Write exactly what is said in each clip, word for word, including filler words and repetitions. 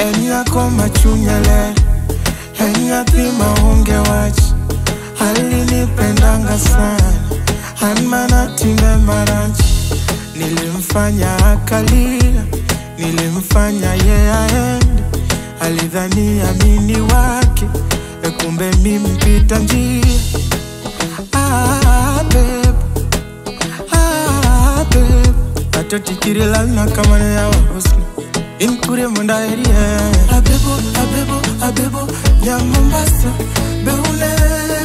Enya koma chunyele, enya thima unge watch. Alinipendanga sana, hanmana tinde marachi. Nilimfanya akalia, nilimfanya ye aende. Alidhani amini wake, kumbe mimi mpita njia. Ah babe, ah babe, atotikirila kama na yawa husni. Inkure munda erie. Abebo, abebo, abebo, ya Mombasa, beule.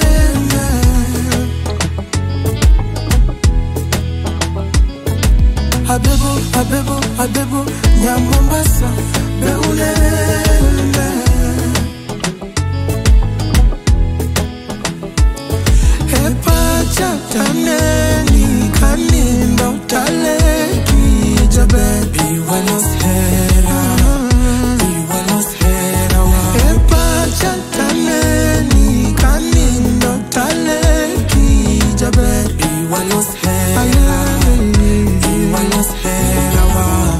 Abebo, abebo, abebo, ya Mombasa, beule. Epa chataneni kanindo taleki jabe. Biwalos hera, biwalos hera wa. Epa chataneni kanindo taleki jabe. Biwalos hera, biwalos hera wa.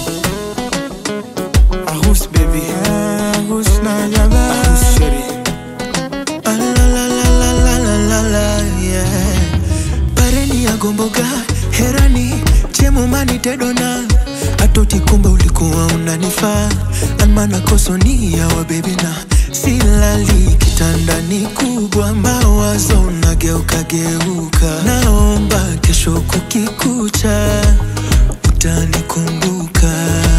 Ahus baby, ahus na jabe. Ahus sheri. Ah la la la la la la la la yeah. Pareni ya gomboga, herani, chemo mani tedona. Atoti kumbe ulikuwa unanifaa. Almana kosoni ya wa baby na silali kitandani kubwa. Mawazo unageuka geuka. Naomba kesho kukikucha utanikumbuka.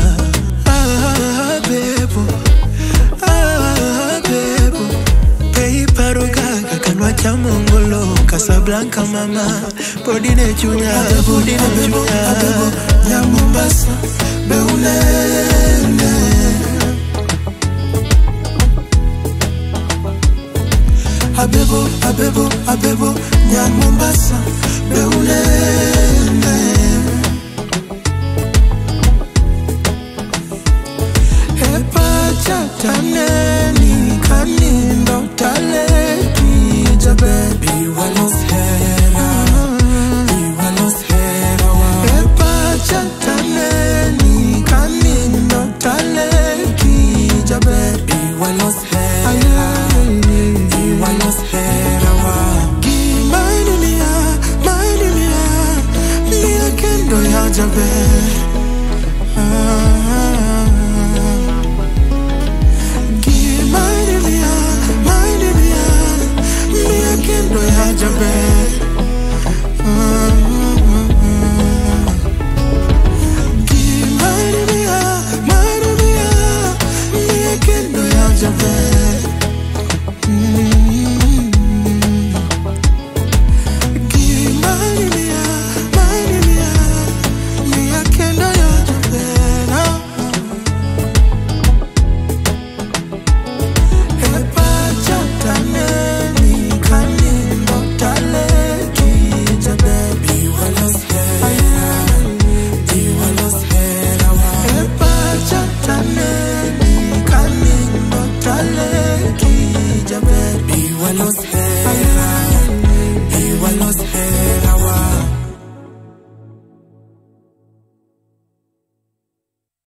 Ah bebo, ah bebo, pei parogaga kanwa cha mongolo. Casablanca mama, podine chunya, podine chunya. Ya Mombasa, beule. Abebo, abebo, abebo, ya Mombasa, beule. Epa chataneni kanindo taleki jabe.